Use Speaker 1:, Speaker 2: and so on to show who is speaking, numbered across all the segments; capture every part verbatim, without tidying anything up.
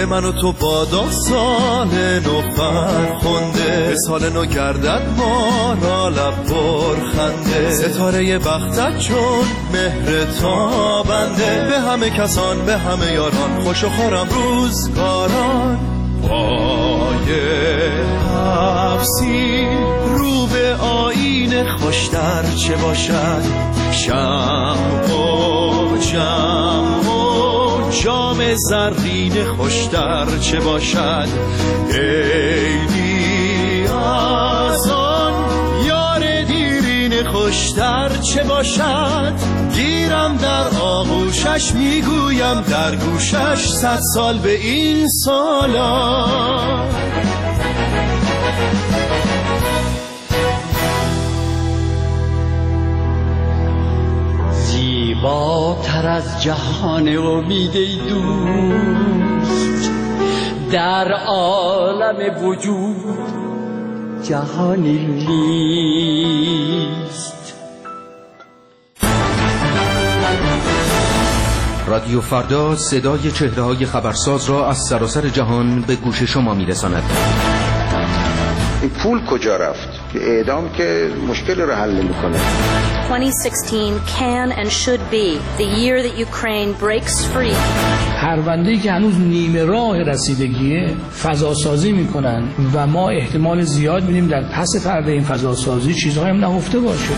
Speaker 1: من و تو بادا سال نو فرخنده، سال نو گردد ما را لب پرخنده، ستاره بختت چون مهر تابنده، به همه کسان به همه یاران خوش و خورم روزگاران. پای حفظی رو به آینه خوشتر چه باشد، شمع و جمع و جام زرین خوشتر چه باشد، عیدی از آن یار دیرین خوشتر چه باشد، گیرم در آغوشش میگویم در گوشش صد سال به این سالا.
Speaker 2: زیباتر از جهان امید دوست، در عالم وجود جهانی نیست.
Speaker 3: رادیو فردا صدای چهره‌های خبرساز را از سراسر جهان به گوش شما می‌رساند.
Speaker 4: این پول کجا رفت؟ که اعدام که مشکل رو حل نمی‌کنه.
Speaker 5: twenty sixteen can and should be the year that Ukraine breaks free.
Speaker 6: پرونده‌ای که هنوز نیمه راه رسیدگیه فضاسازی میکنن و ما احتمال زیاد می‌بینیم در پس پرده این فضاسازی چیزهایی هم نهفته باشه.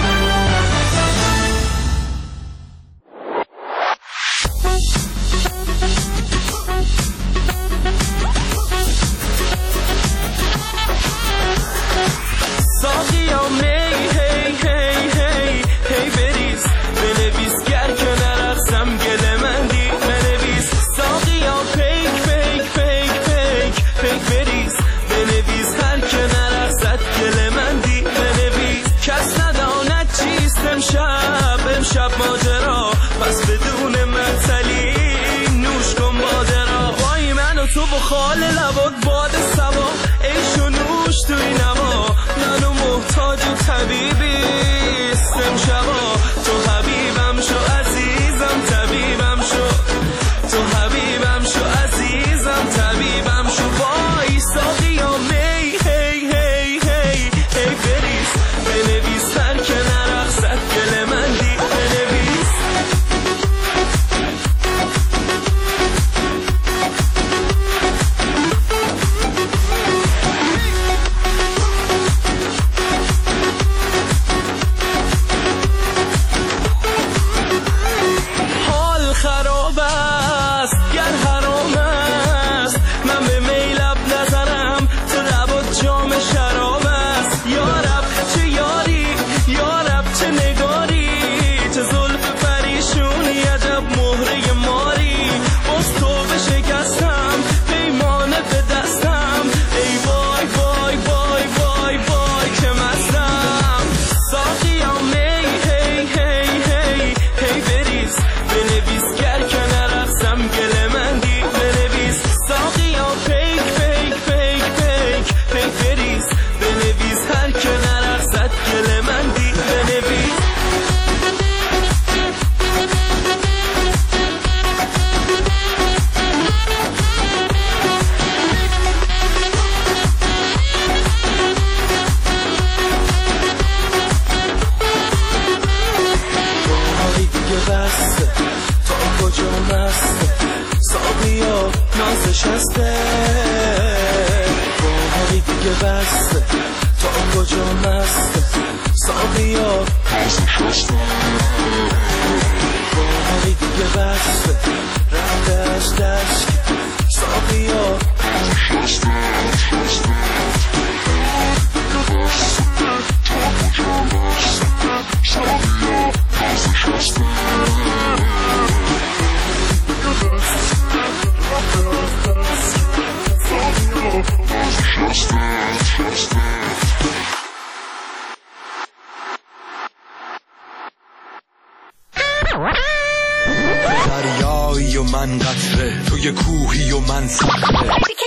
Speaker 1: دریایی و من قطره، توی کوهی و من صخره.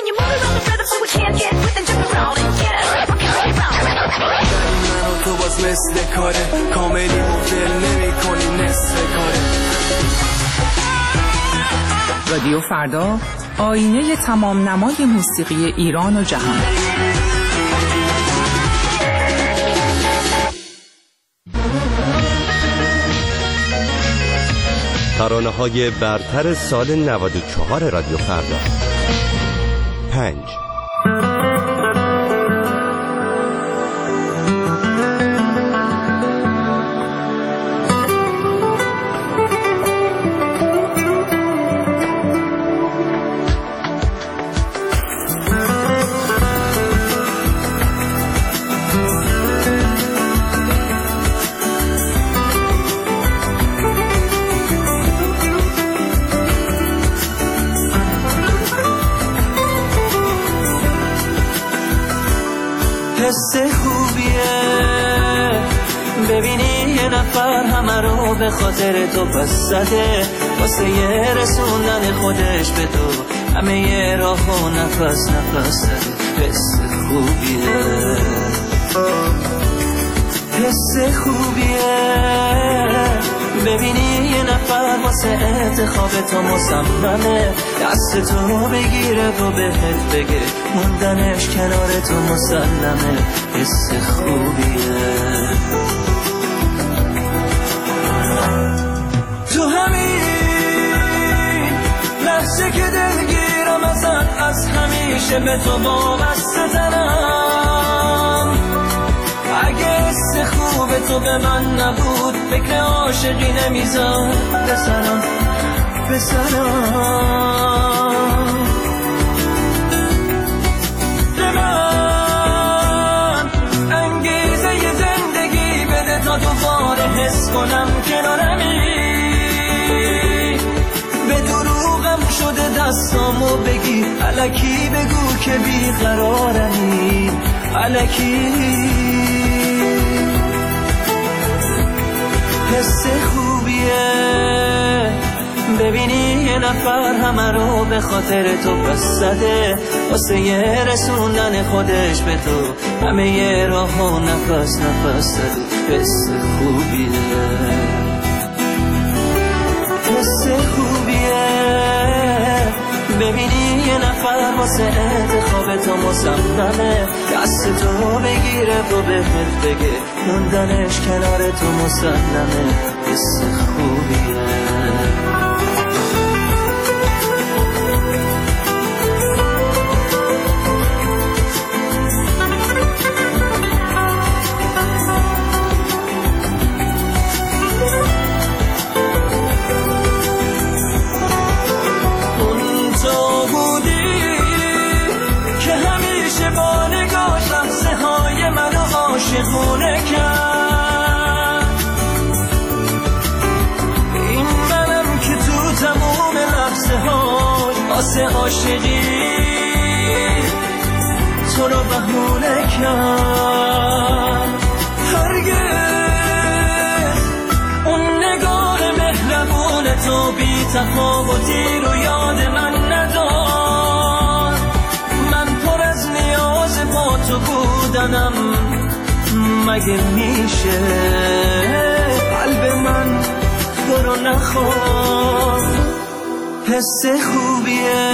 Speaker 1: من و تو باز مثل کاره، کاملی و دل نمی کنی نصف کاره.
Speaker 7: رادیو فردا، آینه تمام نمای موسیقی ایران و جهان.
Speaker 8: ترانه‌های برتر سال نود و چهار رادیو فردا. پنج.
Speaker 9: حس خوبیه ببینی یه نفر همه رو به خاطر تو پس زده، واسه یه رسوندن خودش به تو همه یه راه و نفس نفس زده. حس خوبیه، حس خوبیه ببینی یه نفر واسه انتخاب تو مصممه، دست تو بگیره و بهت بگه موندنش کنار تو مسلمه. حس خوبیه تو همین لحظه که دلگیرم ازت، از همیشه به تو وابسته ترم. اگه حس خوب تو به من نبود فکر عاشقی نمیذار بسرم بسرم. به من انگیزه ی زندگی بده تا دوباره حس کنم کنارمی. به دروغم شده دستامو بگی، الکی بگو که بیقرارمی، الکی. حس خوبیه ببینی یه نفر همه رو به خاطر تو پس زده، واسه یه رسوندن خودش به تو همه یه راه و نفس نفس زده. حس خوبیه، حس خوبیه ببینی یه نفر واسه انتخاب تو مصممه، دست تو بگیره و بهت بگه موندنش کنار تو مسلمه. حس خوبیه. عاشقونه کرد این منم که تو تموم لحظه هاش واسه عاشقی تو رو بهونه کرد. هرگز اون نگاه مهربون تو بی تفاوتی رو یاد من ندار. من پر از نیاز با تو بودنم، مگه میشه قلب من تو رو نخواد. حس خوبیه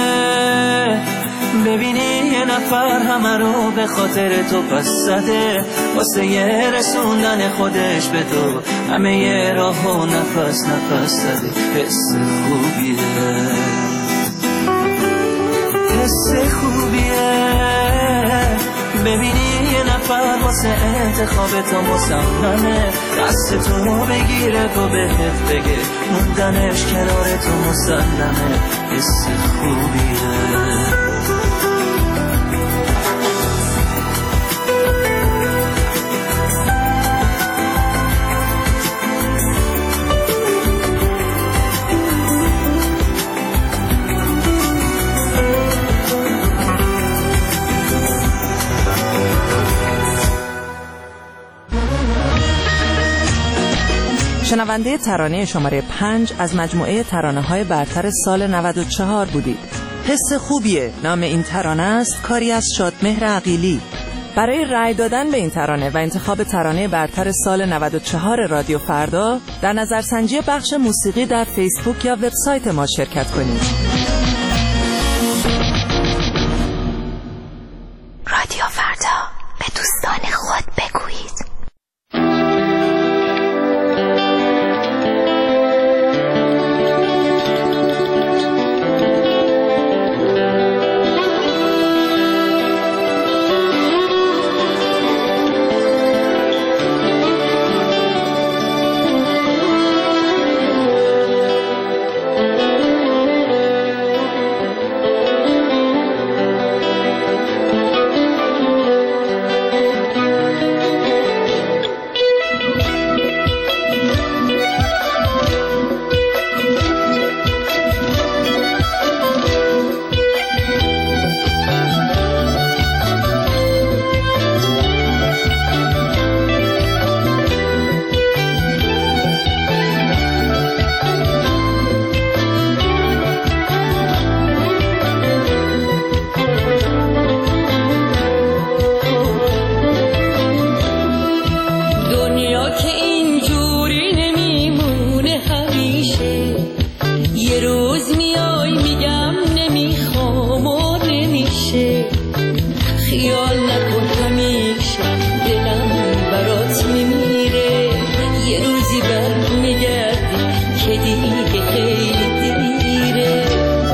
Speaker 9: ببینی یه نفر همه رو به خاطر تو پس زده، واسه یه رسوندن خودش به تو همه یه راه و نفس نفس زده. حس خوبیه، حس خوبیه ببینی یه نفر واسه انتخاب تو مصممه، دست تو بگیره و بهت بگه موندنش کنار تو مسلمه. حس خوبیه.
Speaker 10: شنونده ترانه شماره پنج از مجموعه ترانه‌های برتر سال نود و چهار بودید. حس خوبیه نام این ترانه است، کاری از شادمهر عقیلی. برای رأی دادن به این ترانه و انتخاب ترانه برتر سال نود و چهار رادیو فردا در نظرسنجی بخش موسیقی در فیسبوک یا وبسایت ما شرکت کنید.
Speaker 11: میشه، خیال نکن همیشه دلم برات میمیره، یه روزی بر میگردی که دیگه خیلی دیره.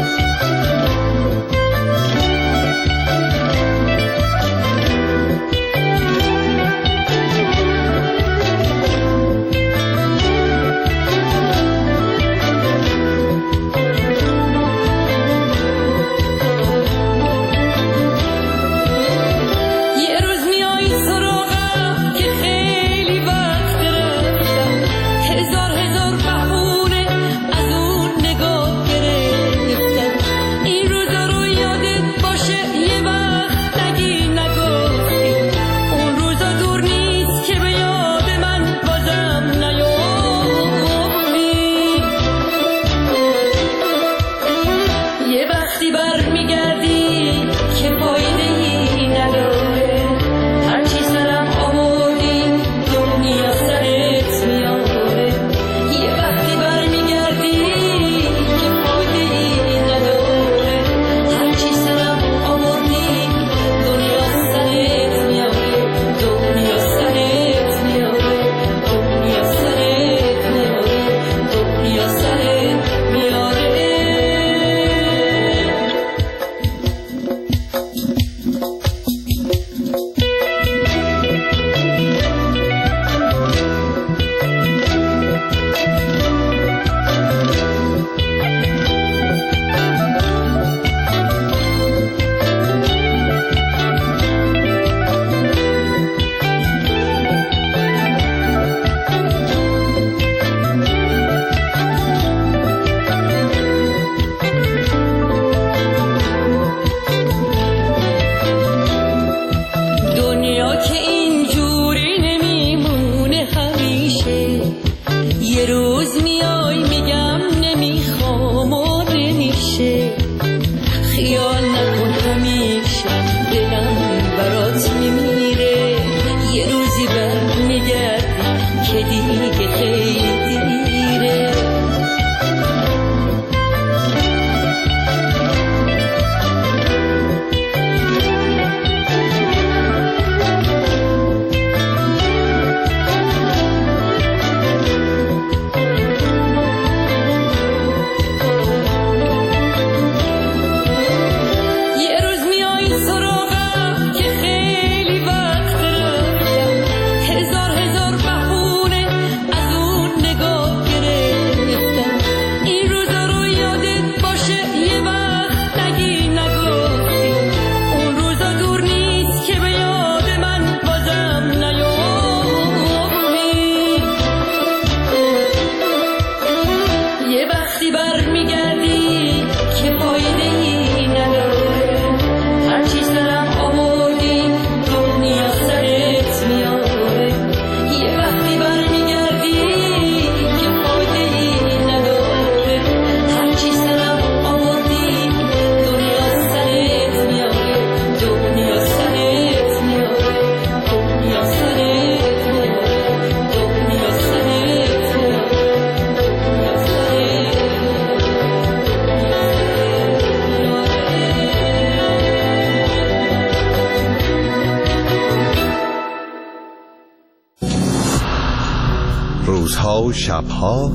Speaker 12: روزها و شبها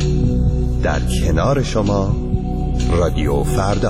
Speaker 12: در کنار شما رادیو فردا.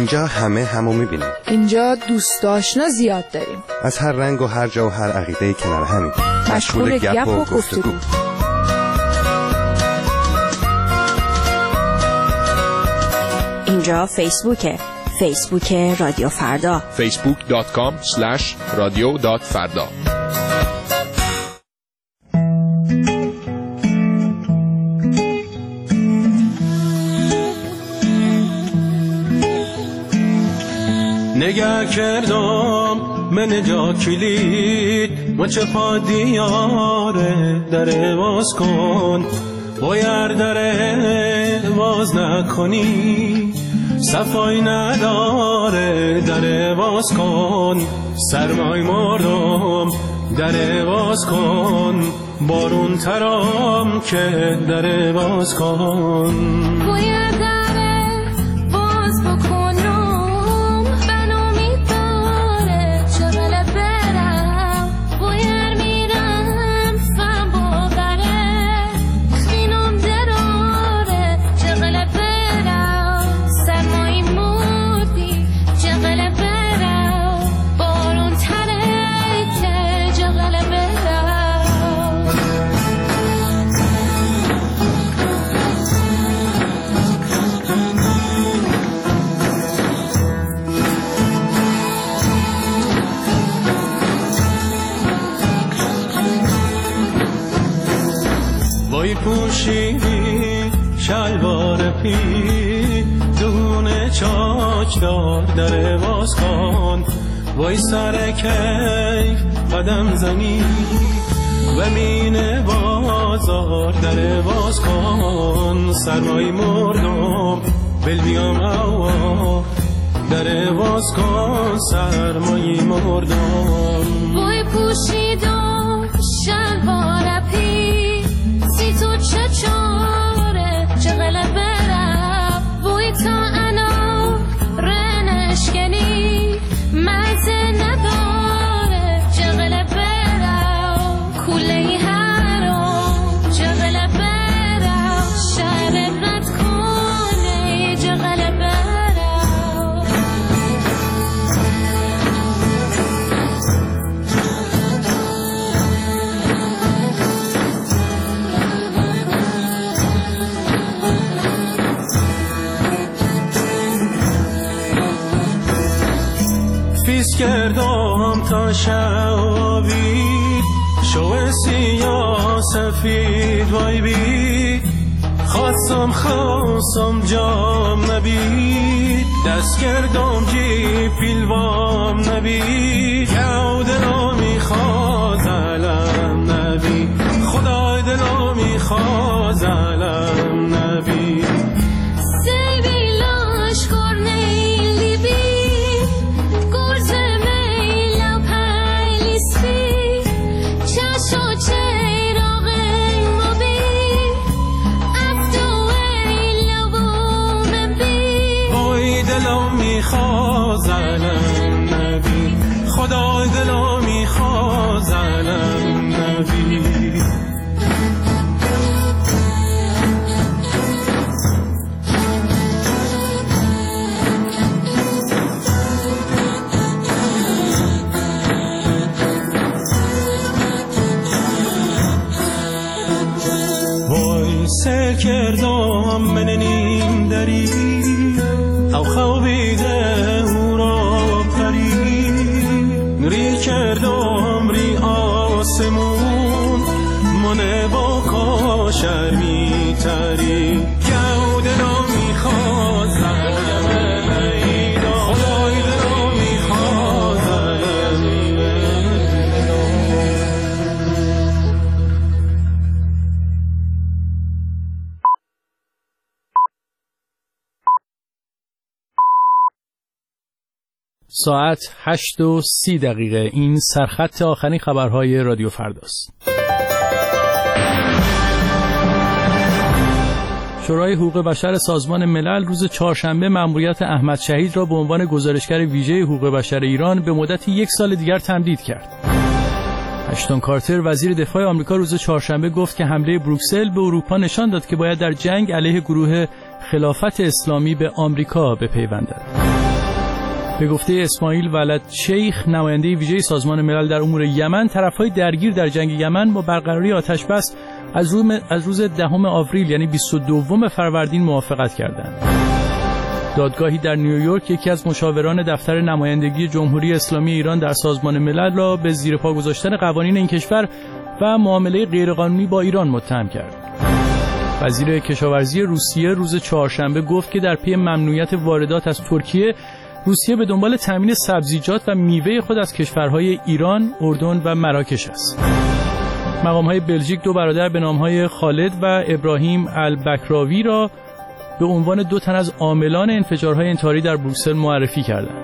Speaker 13: اینجا همه همو میبینیم.
Speaker 14: اینجا دوست آشنا زیاد داریم.
Speaker 13: از هر رنگ و هر جا و هر عقیده کنار همین.
Speaker 14: مشغول گپ و گفتگو.
Speaker 5: اینجا فیسبوکه. فیسبوک رادیو فردا.
Speaker 15: فیسبوک دات کام اسلش رادیو دات فردا.
Speaker 16: نگه کردم من جا کلید و چه پا دیاره در باز کن باید در باز نکنی صفای نداره در باز کن سرمای مردم در باز کن بارون ترام که در باز کن
Speaker 17: باید در باز بکنم بنامی داره چغل برم باید میرم فهم باوره خینم دراره چغل برم سرمایی مردی چغل برم بارون تره که چغل برم
Speaker 16: وای پوشیدی شلوار پی دونه چاچ دار در باز کن وای سر کیف قدم زنی و مین بازار در باز کن سرمای مردم بل بیام اوا در باز کن سرمای مردم
Speaker 17: وای پوشیدم شلوار پی سی تو چه چاره چغل برم وای تا انا رنشکنی مزه نداره چغل برم کوله هرام چغل برم شهر رد کنه چغل برم
Speaker 16: فیس کردم تا شوابی شو سیاه سفید وای بی خواستم خواستم جام نبید دست کردم جی پیلوام نبید یو دلو میخواد علم نبید خدای دلو میخواد علم نبید خازنم نبی خدای دلو میخوازنم نبی وای سر کردم من نیم دری او خوابیده ری کردم ری آسمون من با کاشر میتری گو دلو میخواد زنم ایدا خدای دلو میخواد زنم
Speaker 18: ساعت هشت و سی دقیقه. این سرخط آخرین خبرهای رادیو فرداست. شورای حقوق بشر سازمان ملل روز چهارشنبه مأموریت احمد شهید را به عنوان گزارشگر ویژه حقوق بشر ایران به مدت یک سال دیگر تمدید کرد. اشتون کارتر وزیر دفاع آمریکا روز چهارشنبه گفت که حمله بروکسل به اروپا نشان داد که باید در جنگ علیه گروه خلافت اسلامی به آمریکا بپیوندد. به گفته اسماعیل ولد شیخ نماینده ویژه سازمان ملل در امور یمن، طرف‌های درگیر در جنگ یمن با برقراری آتش بس از روز از روز دهم آوریل یعنی بیست و دوم فروردین موافقت کردند. دادگاهی در نیویورک یکی از مشاوران دفتر نمایندگی جمهوری اسلامی ایران در سازمان ملل را به زیر پا گذاشتن قوانین این کشور و معامله غیرقانونی با ایران متهم کرد. وزیر کشاورزی روسیه روز چهارشنبه گفت که در پی ممنوعیت واردات از ترکیه، روسیه به دنبال تامین سبزیجات و میوه خود از کشورهای ایران، اردن و مراکش است. مقام‌های بلژیک دو برادر به نام‌های خالد و ابراهیم البکراوی را به عنوان دو تن از عاملان انفجارهای انتحاری در بروکسل معرفی کردند.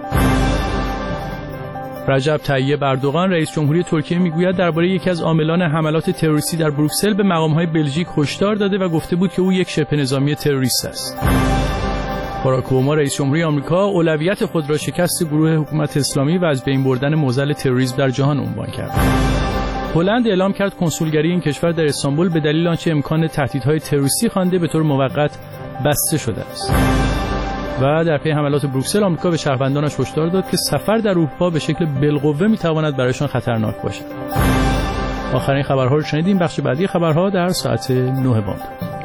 Speaker 18: رجب طیب اردوغان رئیس جمهوری ترکیه میگوید درباره یکی از عاملان حملات تروریستی در بروکسل به مقام‌های بلژیک هشدار داده و گفته بود که او یک شبه نظامی تروریست است. باراک اوباما رئیس جمهوری آمریکا اولویت خود را شکست گروه حکومت اسلامی و از بین بردن معضل تروریسم در جهان عنوان کرد. هلند اعلام کرد کنسولگری این کشور در استانبول به دلیل آنچه امکان تهدیدهای تروریستی خوانده به طور موقت بسته شده است. و در پی حملات بروکسل آمریکا به شهروندانش هشدار داد که سفر در اروپا به شکل بالقوه میتواند برایشان خطرناک باشد. آخرین خبرها رو شنیدیم. بخش بعدی خبرها در ساعت نه بامداد.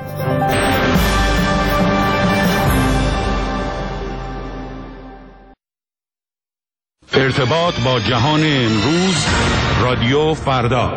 Speaker 19: ارتباط با جهان امروز، رادیو فردا.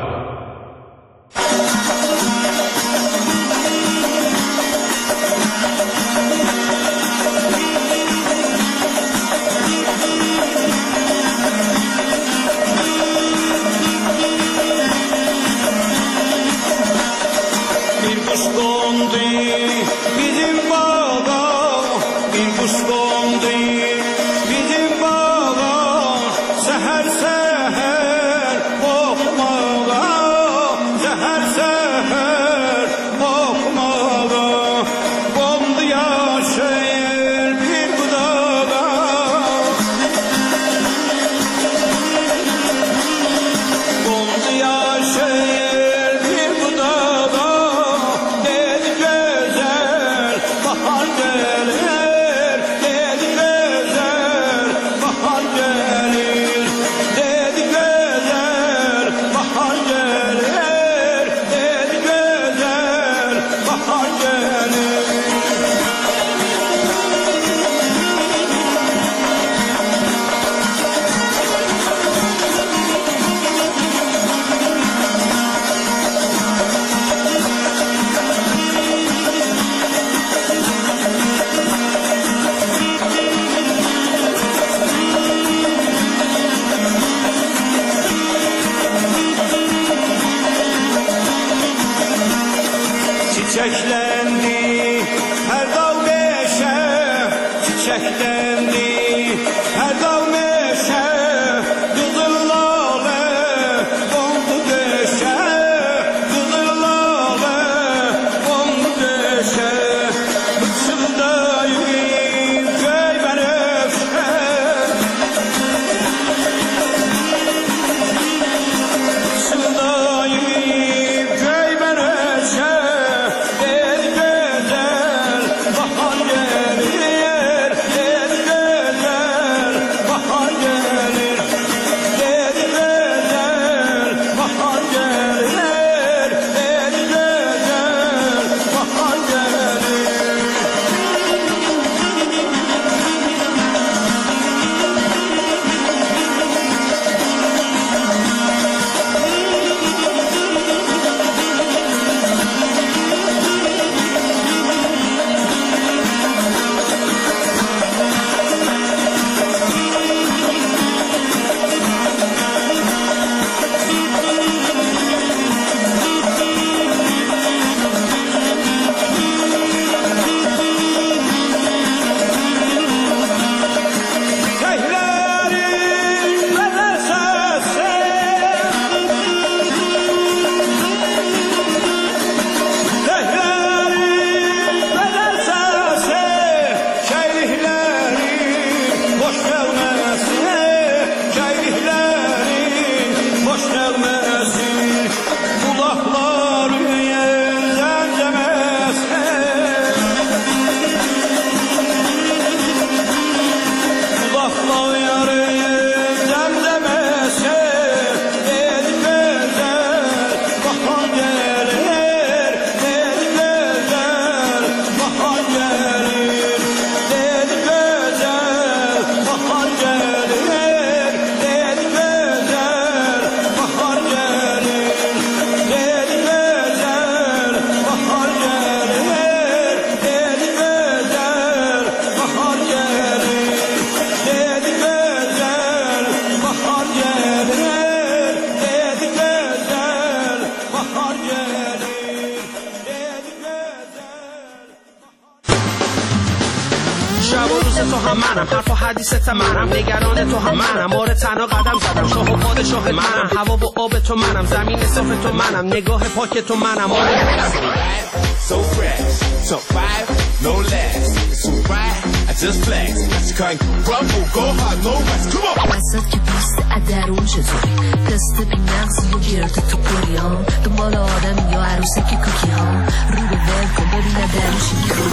Speaker 20: تو هم منم، حرف و حدیثت منم، نگران تو هم منم، آره تنها قدم زدم، شاه و پادشاه منم، هوا و آب تو منم، زمین صاف تو منم، نگاه پاک تو منم.
Speaker 21: So fresh, so five, no less. So right, I just flex. That's kind of rumble, go hard, no rest. Come on.
Speaker 22: وسط که پوست ادرون چطوری دست بی نقصی و گرده تو پریان دنبال آدم یا عروسه که کوکی ها رو به ول کن ببینه درش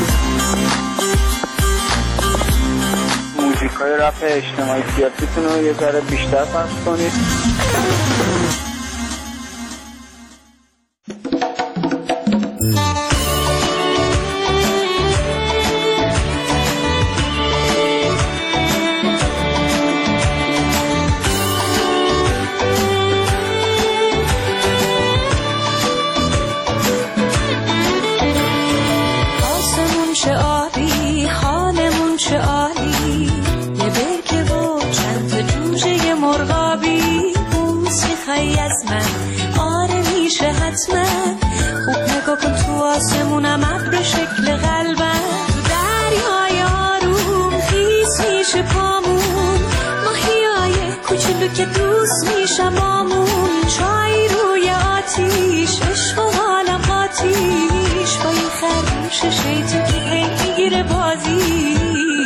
Speaker 23: موزیکای رپ اجتماعی سیاسیتون رو یه ذره بیشتر پخش کنید.
Speaker 22: خوب نگاه کن تو آسمونم ابر شکل قلبم تو دریای آروم خیس میشه پامون ماهیای کوچولو که دوست میشم آمون چای روی آتیش عشق و حالم آتیش با این خرگوش شیطون که هی میگیره بازیش.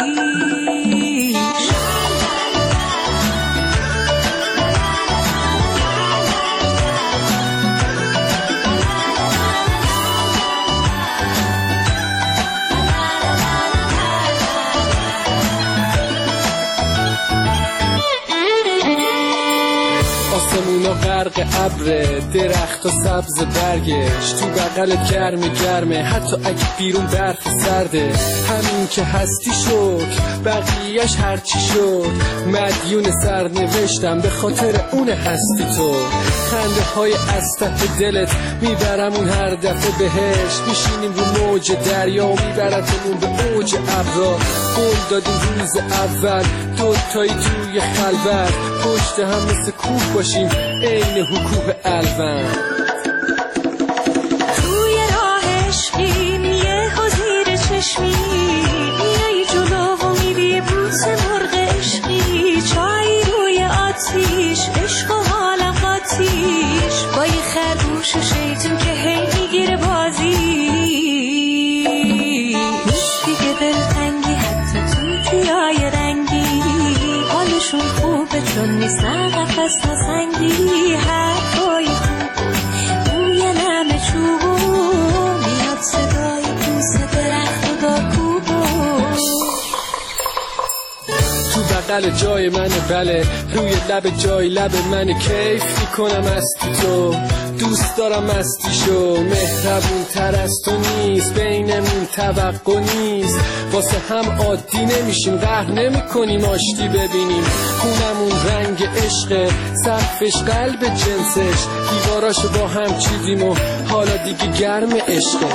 Speaker 20: آسمونا غرق ابره درخت و سبز برگش تو بغلت گرم گرمه حتی اگه بیرون برف سرده همین که هستی شد بقیهش هرچی شد مدیون سرنوشتم به خاطر اون هستی تو خنده های از ته دلت میبرم اون هر دفعه بهش میشینیم رو موج دریا و میبرتمون به اوج ابرا قول دادیم روز اول دوتایی توی خلوت پشت هم مثل کوه باشیم عین حکوه الون
Speaker 22: توی راه عشقیم یه حضیر چشمی میای جلو و میری بوس مرغ عشقی چای روی آتیش عشق و حالم آتیش با یه خرگوش شیطون که هی میگیره بازی نیست دیگه دلتنگی حتی تو تیای رنگی حالشون خوبه چون نیستن قفص نسنگی حرفای خوب بوی نم چوبو میاد صدای پوست درخت و دارکوبو
Speaker 20: تو بغل جای منه بله روی لب جای لب منه کیف میکنم استی تو دوست دارم مستیشو مهربون تر از تو نیست بینمون توقع نیست واسه هم عادی نمیشیم قهر نمی کنیم آشتی ببینیم خونمون رنگ عشقه سقفش قلب جنسش دیواراشو با هم چیدیم و حالا دیگه گرم عشقه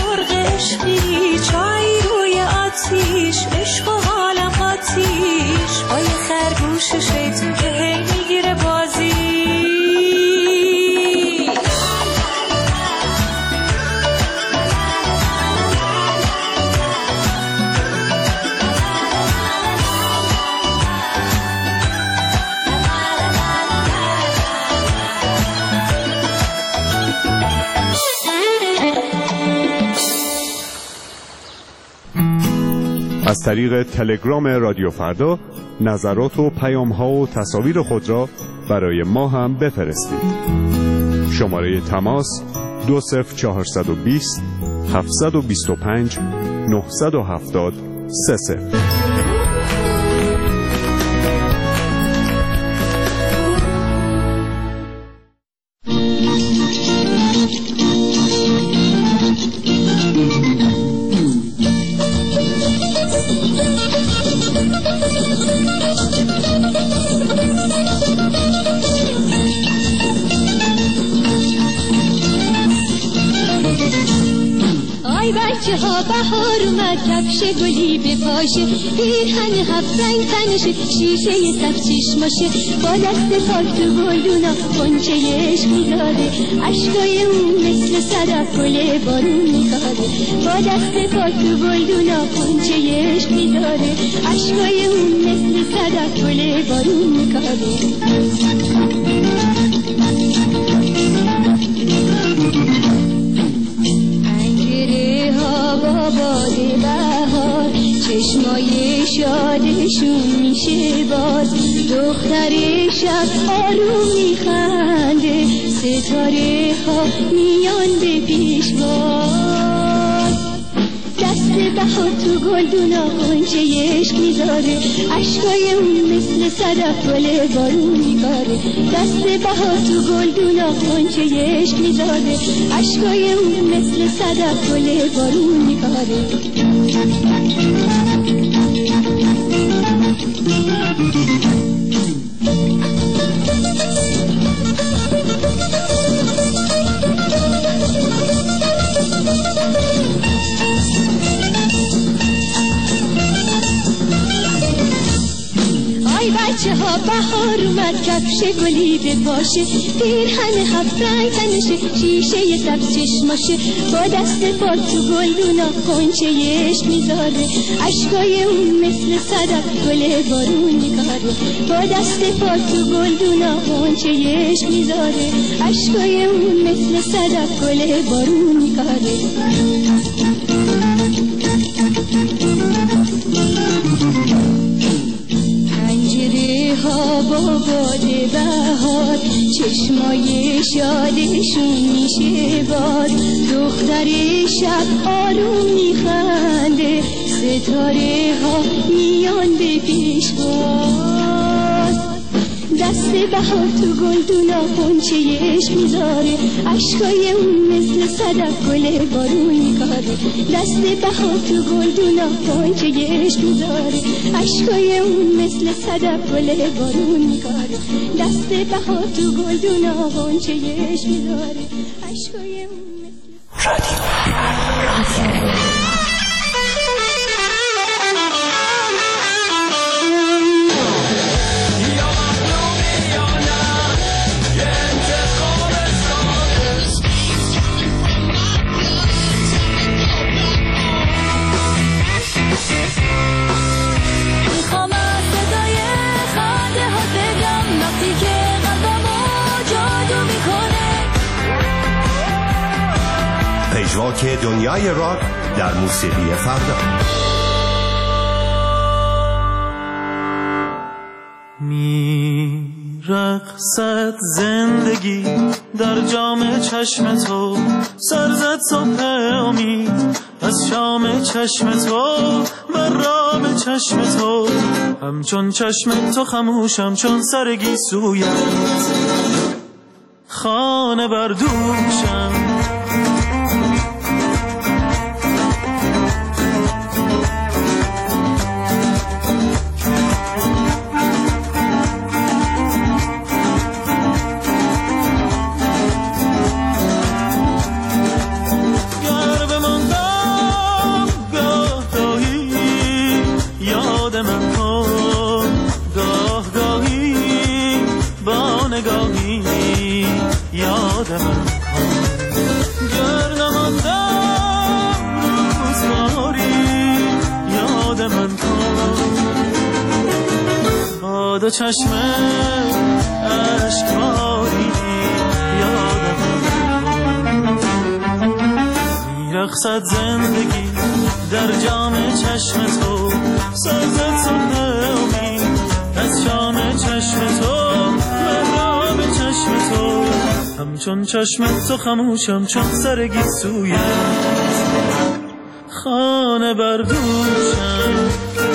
Speaker 22: عشق و حالم آتیش
Speaker 2: از طریق تلگرام رادیو فردا نظرات و پیام‌ها و تصاویر خود را برای ما هم بفرستید. شماره تماس دو صفر چهارصد و بیست هفتصد و بیست و پنج نهصد و هفتاد سه صفر.
Speaker 22: بچه ها بهار اومد کفش گلی به پاشه پیرهن هفت رنگ تنشه شیشه سبز چشماشه با دست پاک تو گلدونا غنچه عشق میذاره اشکای اون مثل صدف گل بارون میخواره با دست پاک تو گلدونا غنچه عشق میذاره اشکای اون مثل صدف گل بارون میخواره باد بهار چشمای شادشون میشه باز دختر شب آروم میخنده ستاره ها میان به پیشواز دست بهار تو گلدونا غنچه عشق میذاره اشکای اون مثل صدف گل بارون میباره دست بهار تو گلدونا غنچه عشق میذاره اشکای اون مثل صدف گل بارون میباره بچه ها بهار اومد کفش گلی به پاشه پیرهن هفت رنگ تنشه شیشه سبز چشماشه با دست پاک تو گلدونا غنچه عشق میذاره اشکای اون مثل صدف گل بارون میکاره با دست پاک تو گلدونا غنچه عشق میذاره اشکای اون مثل صدف گل بارون میکاره پنجره ها با باد بهار چشمای شادشون میشه باز دختر شب آروم میخنده ستاره ها میان به پیشواز دست بهار تو گلدونا غنچه عشق میذاره اشکای اون مثل صدف گل بارون میکاره دست بهار تو گلدونا غنچه عشق میذاره اشکای اون مثل صدف گل بارون میکاره دست بهار تو گلدونا غنچه عشق میذاره اشکای اون مثل رادیو
Speaker 12: پژواک دنیای راک در موسیقی فردا.
Speaker 16: می رقصد زندگی در جام چشم تو سرزد صبح امید از شام چشم تو بر رام چشم تو همچون چشم تو خموشم چون سرگی سویت خانه بردوشم دو چشم اشکباری یادم میرقصد زندگی در جام چشم تو سازد صبح امید از جام چشم تو محراب چشم تو همچون چشم تو خموشم چون سر گیسویت خانه بردوشم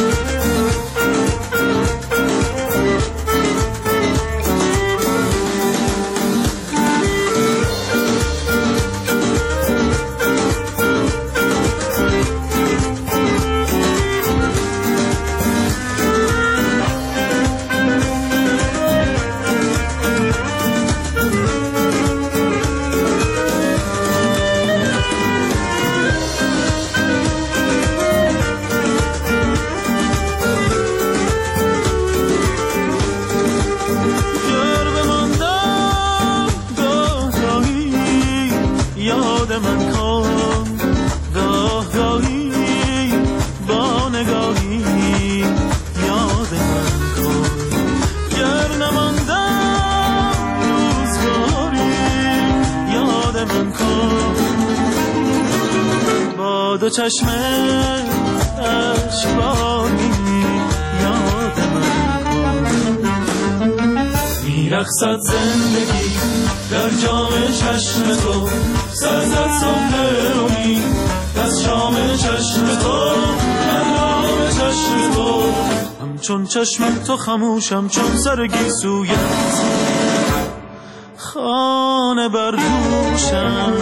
Speaker 16: دو چشم اشبانی یاد من میرقصد زندگی در جام چشم تو سرزد صبح امید از جام چشم تو محراب چشم تو همچون چشم تو خموشم چون سر گیسویت خانه بردوشم.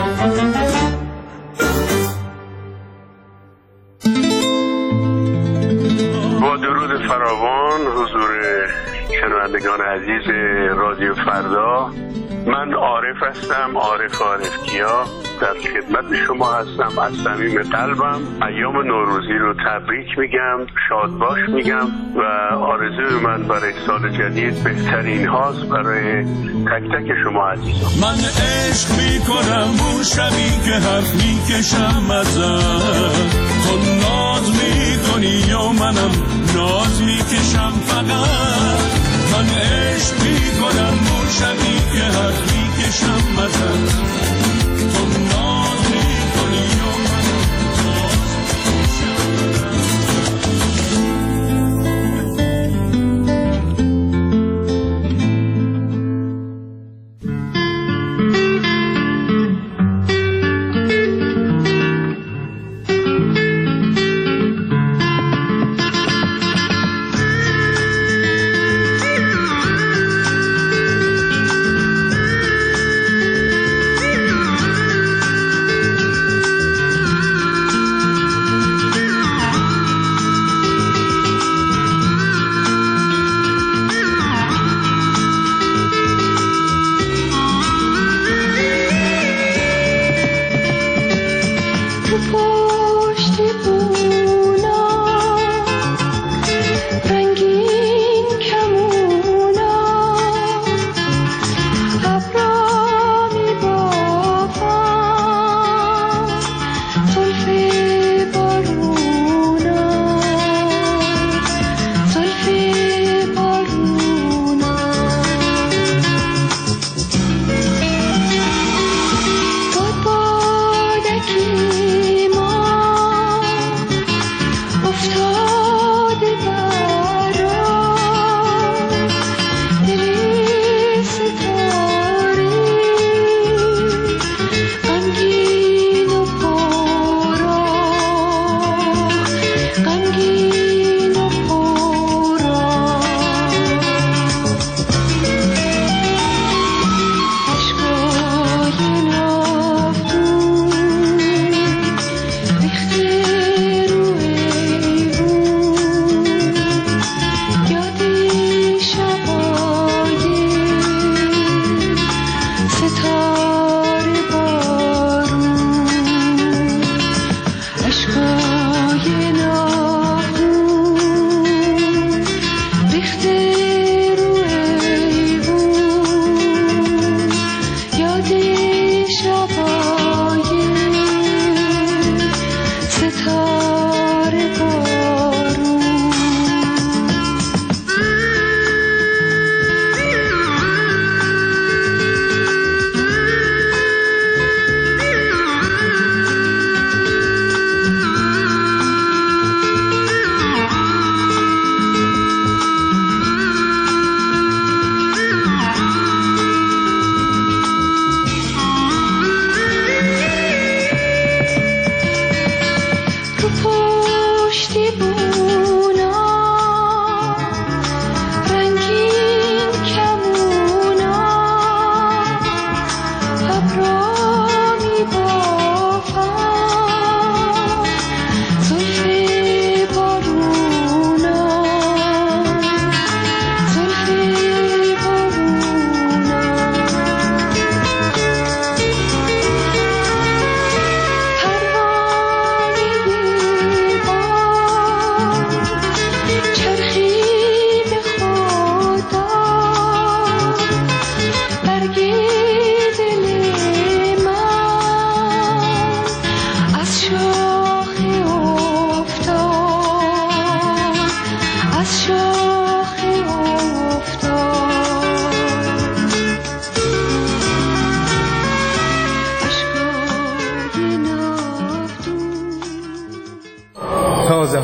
Speaker 3: با درود فراوان حضور شنوندگان عزیز رادیو فردا، من عارف هستم، عارف عارفکیا، در خدمت شما هستم. از صمیم قلبم ایام نوروزی رو تبریک میگم، شاد باش میگم و آرزوی من برای سال جدید بهترین هاست برای تک تک شما عزیزان.
Speaker 21: من عشق میکنم اون شبی که حرف میکشم ازت، تو ناز میکنی یا منم ناز میکشم فقط. من عشق میکنم اون شبی که حرف میکشم ازت، تو ناز میکنی یا منم ناز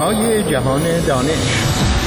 Speaker 1: صدای جهان دانش.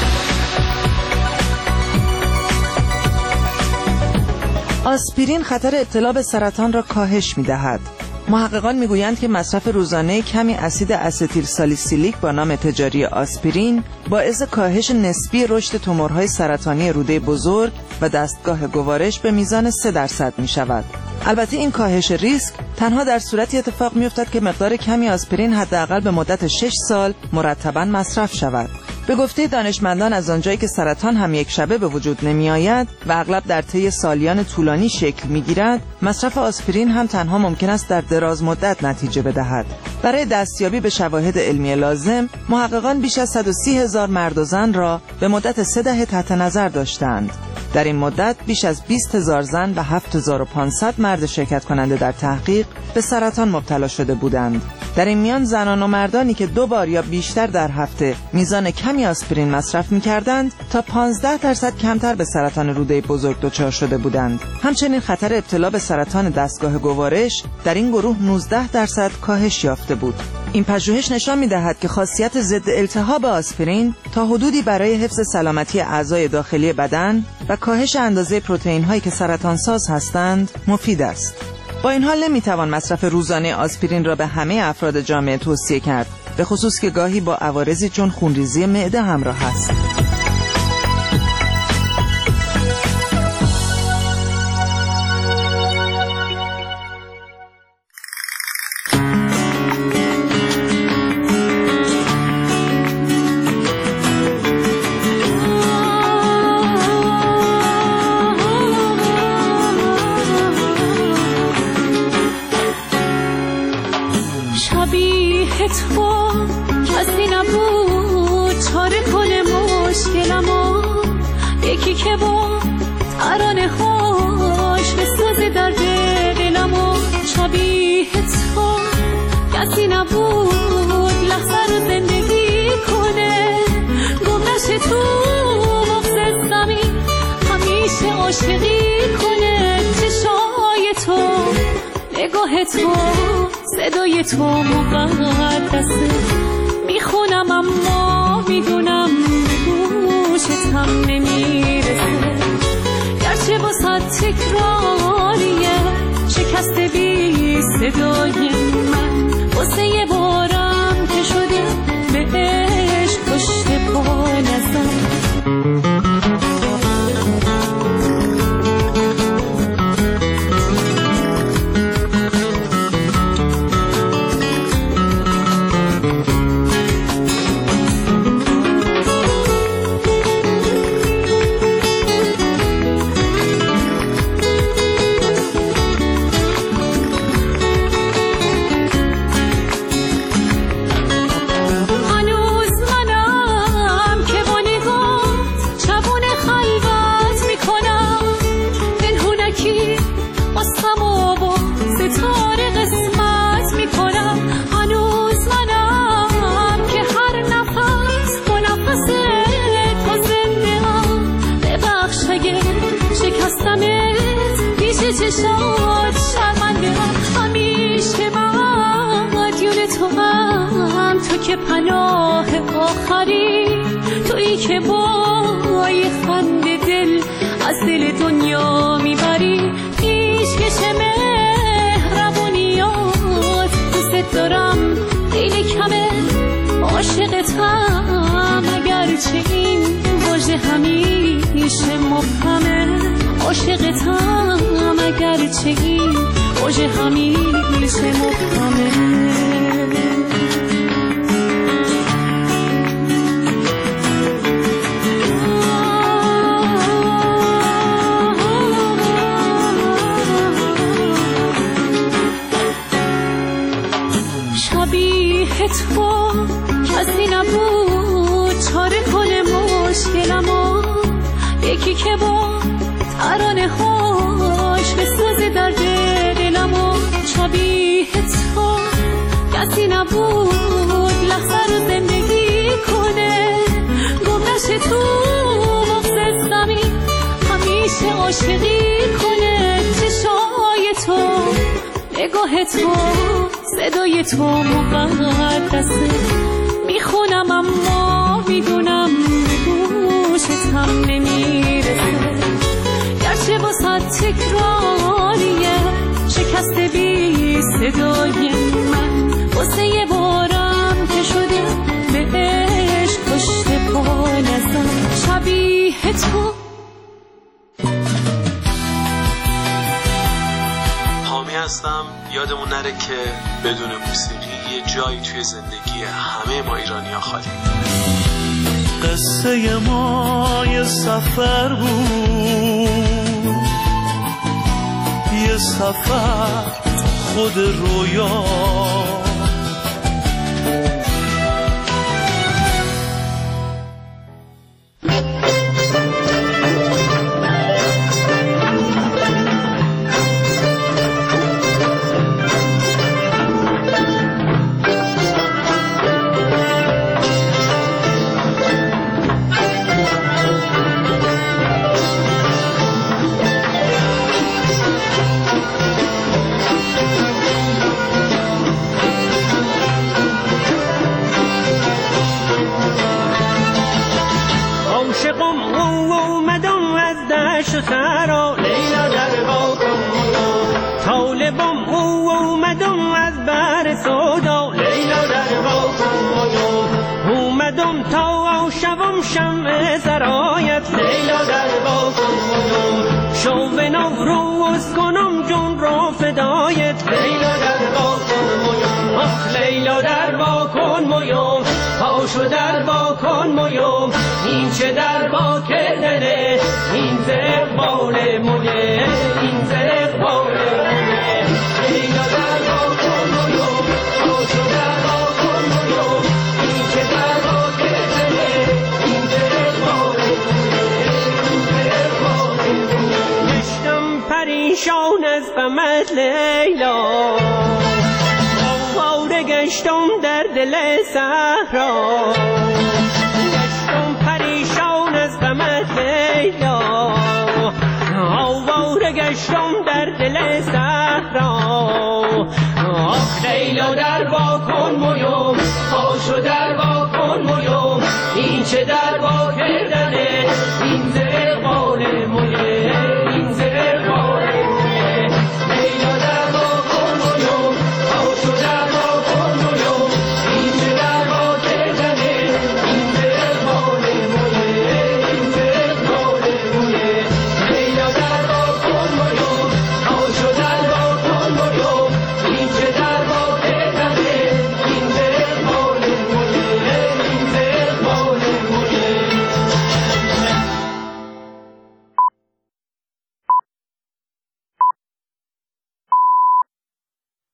Speaker 10: آسپرین خطر ابتلا به سرطان را کاهش می‌دهد. محققان میگویند که مصرف روزانه کمی اسید استیل سالیسیلیک با نام تجاری آسپرین باعث کاهش نسبی رشد تومورهای سرطانی روده بزرگ و دستگاه گوارش به میزان سه درصد می شود. البته این کاهش ریسک تنها در صورتی اتفاق می افتد که مقدار کمی آسپرین حداقل به مدت شش سال مرتباً مصرف شود. به گفته دانشمندان از آنجایی که سرطان هم یک شبه به وجود نمی آید و اغلب در طی سالیان طولانی شکل می گیرد، مصرف آسپرین هم تنها ممکن است در دراز مدت نتیجه بدهد. برای دستیابی به شواهد علمی لازم، محققان بیش از صد و سی هزار مرد و زن را به مدت سه دهه تحت نظر داشتند. در این مدت بیش از بیست هزار زن و هفت هزار و پانصد مرد شرکت کننده در تحقیق به سرطان مبتلا شده بودند. در این میان زنان و مردانی که دو بار یا بیشتر در هفته میزان کمی آسپرین مصرف می‌کردند تا پانزده درصد کمتر به سرطان روده بزرگ دچار شده بودند. همچنین خطر ابتلا به سرطان دستگاه گوارش در این گروه نوزده درصد کاهش یافته بود. این پژوهش نشان می‌دهد که خاصیت ضد التهاب آسپرین تا حدودی برای حفظ سلامتی اعضای داخلی بدن و کاهش اندازه پروتئین‌هایی که سرطانساز هستند مفید است. با این حال نمیتوان مصرف روزانه آسپرین را به همه افراد جامعه توصیه کرد، به خصوص که گاهی با عوارضی چون خونریزی معده همراه است.
Speaker 22: تو صدای تو مقدسه، میخونم اما میدونم گوشت هم نمیرسه، گرچه با صد تکراریه شکست بی صدای من، واسه یه بارم که شده بهش پشت پا نزن. چشات شرمنده همیشه مدیون تو هم، تو که پناه آخری، تویی که با یه خنده دل از دل دنیا میبری، پیشکش مهربونیات دوست دارم خیلی کمه، عاشقتم اگرچه این واژه همیشه مبهمه، عاشقتم اگرچه این واژه همیشه مبهمه. شبیه تو کسی نبود چاره کنه مشکلمو، یکی که با ترانه هاش بسازه درد دلمو، شبیه تو کسی نبود لحظه رو زندگی کنه، گمنشه تو مغز زمین همیشه عاشقی کنه، چشای تو نگاه تو صدای تو مقدسه، میخونم اما میدونم به گوشت هم نمیرسه، گرچه واسه تکراریه شکست بی صدای من، واسه یه بارم که شده به عشق پشت پا نزن شبیه تو.
Speaker 4: حامی هستم. یادمون نره که بدون موسیقی یه جایی توی زندگی همه ما ایرانی‌ها خالی.
Speaker 16: قصه ما یه سفر بود، یه سفر خود رویا،
Speaker 6: سرا لیلا در باکن طالبم او اومدم از بر سودا، لیلا در باکن اومدم تا شوم شمع سرایت، لیلا در باکن شو نوروز کنم جون را فدایت، لیلا در باکن آخ لیلا در باکن مویم پاشو در باکن مویم، این چه در با کردنه این زقبال مویه، این زقبال مویه، لیلا در باکن مویم پاشو در باکن مویم، این چه در با کردنه این زقبال مویه، این زقبال مویه. گشتم پریشان از غمت لیلا، آواره گشتم در دل صحرا، گشتم پریشان از غمت لیلا، آواره گشتم در دل صحرا، آخ لیلا در باکن مویم پاشو در باکن مویم، این چه در با کردنه این